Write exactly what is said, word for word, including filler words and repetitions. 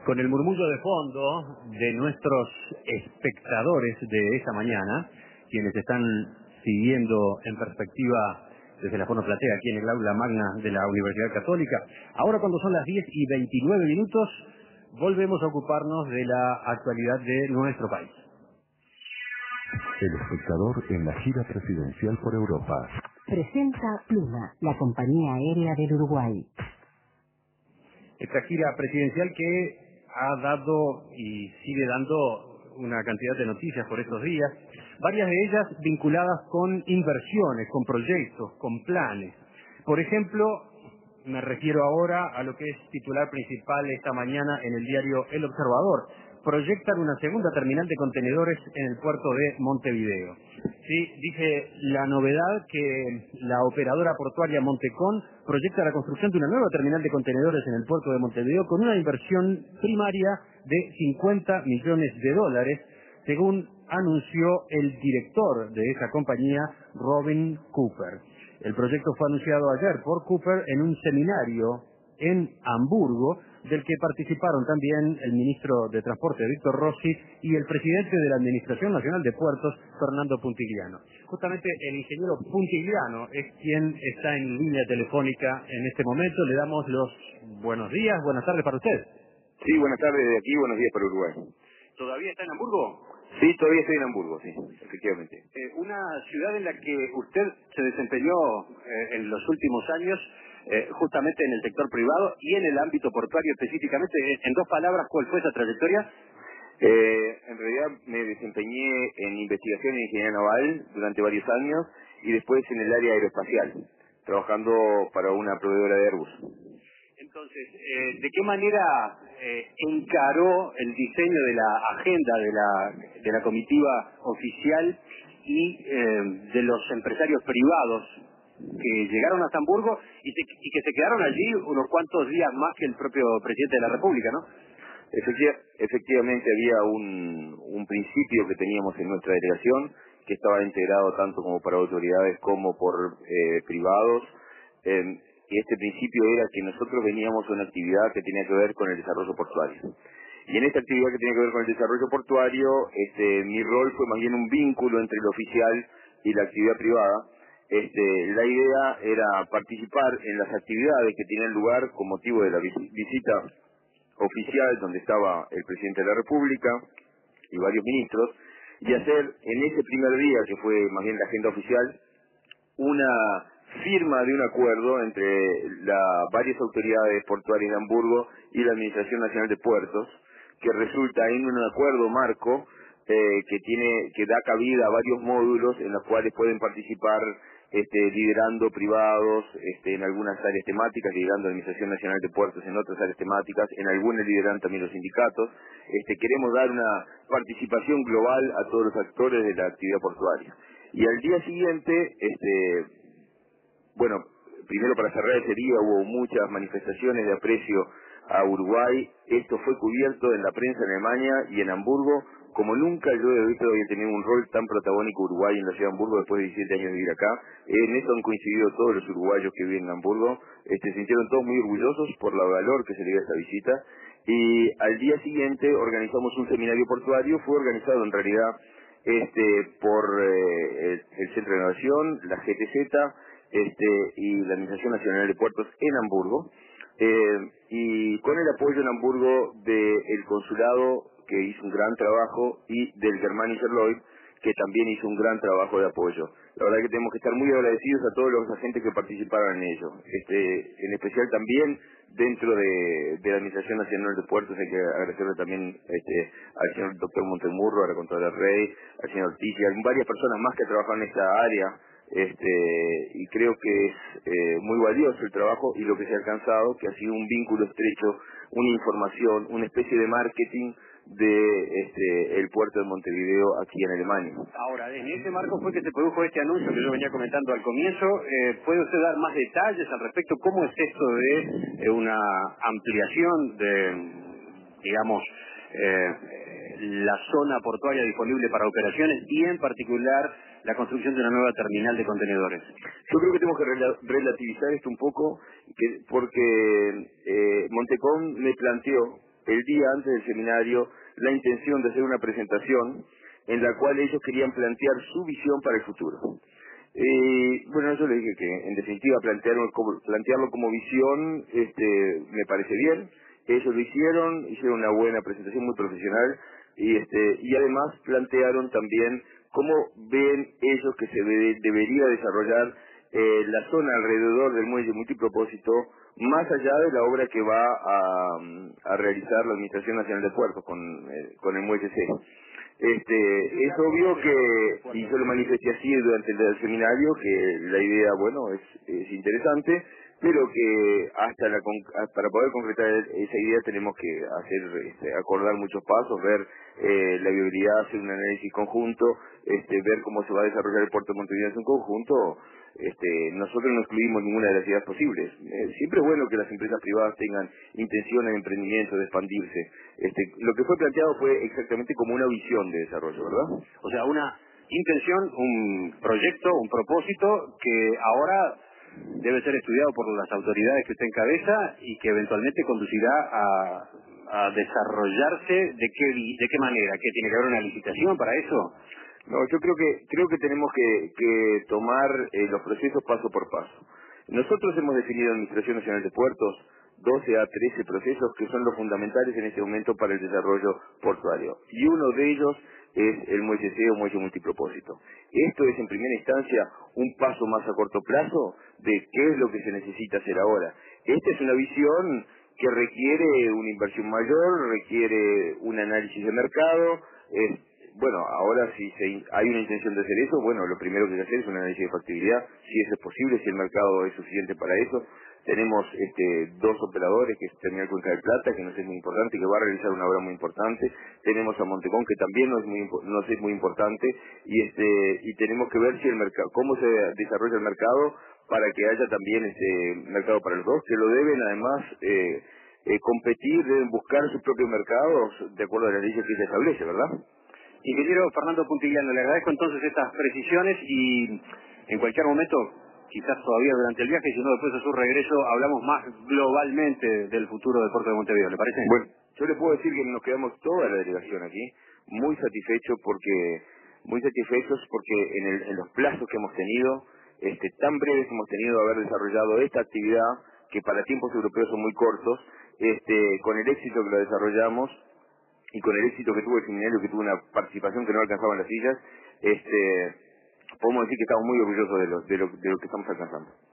Con el murmullo de fondo de nuestros espectadores de esta mañana, quienes están siguiendo en perspectiva desde la Fono Platea, aquí en el aula magna de la Universidad Católica. Ahora, cuando son las diez y veintinueve minutos, volvemos a ocuparnos de la actualidad de nuestro país. El espectador en la gira presidencial por Europa. Presenta Pluma, la compañía aérea del Uruguay. Esta gira presidencial que ha dado y sigue dando una cantidad de noticias por estos días, varias de ellas vinculadas con inversiones, con proyectos, con planes. Por ejemplo, me refiero ahora a lo que es titular principal esta mañana en el diario El Observador. Proyectan una segunda terminal de contenedores en el puerto de Montevideo. Sí, dice la novedad que la operadora portuaria Montecón proyecta la construcción de una nueva terminal de contenedores en el puerto de Montevideo con una inversión primaria de cincuenta millones de dólares, según anunció el director de esa compañía, Robin Cooper. El proyecto fue anunciado ayer por Cooper en un seminario en Hamburgo, del que participaron también el ministro de Transporte, Víctor Rossi, y el presidente de la Administración Nacional de Puertos, Fernando Puntigliano. Justamente el ingeniero Puntigliano es quien está en línea telefónica en este momento. Le damos los buenos días, buenas tardes para usted. Sí, buenas tardes de aquí, buenos días para Uruguay. ¿Todavía está en Hamburgo? Sí, todavía estoy en Hamburgo, sí, efectivamente. Eh, una ciudad en la que usted se desempeñó eh, en los últimos años, Eh, justamente en el sector privado y en el ámbito portuario específicamente. En dos palabras, ¿cuál fue esa trayectoria? Eh, en realidad me desempeñé en investigación en ingeniería naval durante varios años y después en el área aeroespacial, trabajando para una proveedora de Airbus. Entonces, eh, ¿de qué manera eh, encaró el diseño de la agenda de la, de la comitiva oficial y eh, de los empresarios privados que llegaron a Hamburgo y, se, y que se quedaron allí unos cuantos días más que el propio presidente de la República, ¿no? Efectiva, efectivamente había un, un principio que teníamos en nuestra delegación que estaba integrado tanto como para autoridades como por eh, privados. Eh, y este principio era que nosotros veníamos a una actividad que tenía que ver con el desarrollo portuario. Y en esta actividad que tenía que ver con el desarrollo portuario, este, mi rol fue más bien un vínculo entre el oficial y la actividad privada. Este, la idea era participar en las actividades que tenían lugar con motivo de la visita oficial donde estaba el presidente de la República y varios ministros, y hacer en ese primer día, que fue más bien la agenda oficial, una firma de un acuerdo entre las varias autoridades portuarias de Hamburgo y la Administración Nacional de Puertos, que resulta en un acuerdo marco eh, que tiene que da cabida a varios módulos en los cuales pueden participar este, liderando privados este, en algunas áreas temáticas, liderando la Administración Nacional de Puertos en otras áreas temáticas, en algunas lideran también los sindicatos. Este, queremos dar una participación global a todos los actores de la actividad portuaria. Y al día siguiente, este, bueno, primero para cerrar ese día hubo muchas manifestaciones de aprecio a Uruguay. Esto fue cubierto en la prensa en Alemania y en Hamburgo, como nunca yo he visto había tenido un rol tan protagónico Uruguay en la ciudad de Hamburgo después de diecisiete años de vivir acá. En esto han coincidido todos los uruguayos que viven en Hamburgo. Este, se sintieron todos muy orgullosos por el valor que se le dio a esta visita. Y al día siguiente organizamos un seminario portuario. Fue organizado en realidad este, por eh, el, el Centro de Innovación, la G T Z este, y la Administración Nacional de Puertos en Hamburgo. Eh, y con el apoyo en Hamburgo del consulado, que hizo un gran trabajo, y del Germanischer Lloyd, que también hizo un gran trabajo de apoyo. La verdad que tenemos que estar muy agradecidos a todos los agentes que participaron en ello. Este, en especial también dentro de, de la Administración Nacional de Puertos hay que agradecerle también este, al señor doctor Montemurro, a la Contralora Rey, al señor Ortiz y a varias personas más que trabajan en esta área. Este, y creo que es eh, muy valioso el trabajo y lo que se ha alcanzado, que ha sido un vínculo estrecho, una información, una especie de marketing de este, el puerto de Montevideo aquí en Alemania. Ahora, en ese marco fue que se produjo este anuncio que yo venía comentando al comienzo. Eh, ¿Puede usted dar más detalles al respecto? ¿Cómo es esto de eh, una ampliación de, digamos, eh, la zona portuaria disponible para operaciones y en particular la construcción de una nueva terminal de contenedores? Yo creo que tenemos que rela relativizar esto un poco, que, porque eh, Montecón me planteó el día antes del seminario la intención de hacer una presentación en la cual ellos querían plantear su visión para el futuro. Eh, bueno, yo les dije que en definitiva plantearlo como, plantearlo como visión este, me parece bien. Ellos lo hicieron, hicieron una buena presentación muy profesional y este y además plantearon también cómo ven ellos que se de, debería desarrollar eh, la zona alrededor del muelle multipropósito, más allá de la obra que va a, a realizar la Administración Nacional de Puertos con, eh, con el muelle C. Este, es obvio que, y yo lo manifesté así durante el seminario, que la idea, bueno, es, es interesante, pero que hasta la para poder concretar esa idea tenemos que hacer este, acordar muchos pasos, ver eh, la viabilidad, hacer un análisis conjunto, este, ver cómo se va a desarrollar el puerto de Montevideo en su conjunto. Este, nosotros no excluimos ninguna de las ideas posibles. Eh, siempre es bueno que las empresas privadas tengan intenciones de emprendimiento, de expandirse. Este, lo que fue planteado fue exactamente como una visión de desarrollo, ¿verdad? O sea, una intención, un proyecto, un propósito que ahora debe ser estudiado por las autoridades que usted encabeza y que eventualmente conducirá a, a desarrollarse. ¿De qué, de qué manera? ¿Que tiene que haber una licitación para eso? No, yo creo que creo que tenemos que, que tomar eh, los procesos paso por paso. Nosotros hemos definido en Administración Nacional de Puertos doce a trece procesos que son los fundamentales en este momento para el desarrollo portuario. Y uno de ellos es el muelle C o muelle multipropósito. Esto es en primera instancia un paso más a corto plazo de qué es lo que se necesita hacer ahora. Esta es una visión que requiere una inversión mayor, requiere un análisis de mercado. Es, bueno, ahora si se, hay una intención de hacer eso, bueno, lo primero que hay que hacer es un análisis de factibilidad, si eso es posible, si el mercado es suficiente para eso. Tenemos este, dos operadores, que es Terminal Cuenca del Plata, que nos es muy importante, que va a realizar una obra muy importante. Tenemos a Montecón, que también nos es muy, nos es muy importante, y este y tenemos que ver si el mercado, cómo se desarrolla el mercado para que haya también este mercado para los dos, que lo deben además eh, eh, competir, deben buscar sus propios mercados de acuerdo a las leyes que se establece, ¿verdad? Ingeniero Fernando Puntigliano, le agradezco entonces estas precisiones y en cualquier momento, quizás todavía durante el viaje, si no después de su regreso, hablamos más globalmente del futuro del puerto de Montevideo, ¿le parece? Bueno, yo le puedo decir que nos quedamos toda la delegación aquí muy satisfechos porque muy satisfechos porque en, el, en los plazos que hemos tenido, este, tan breves que hemos tenido de haber desarrollado esta actividad, que para tiempos europeos son muy cortos, este, con el éxito que lo desarrollamos y con el éxito que tuvo el seminario, que tuvo una participación que no alcanzaban las sillas, este, podemos decir que estamos muy orgullosos de lo, de lo, de lo que estamos alcanzando.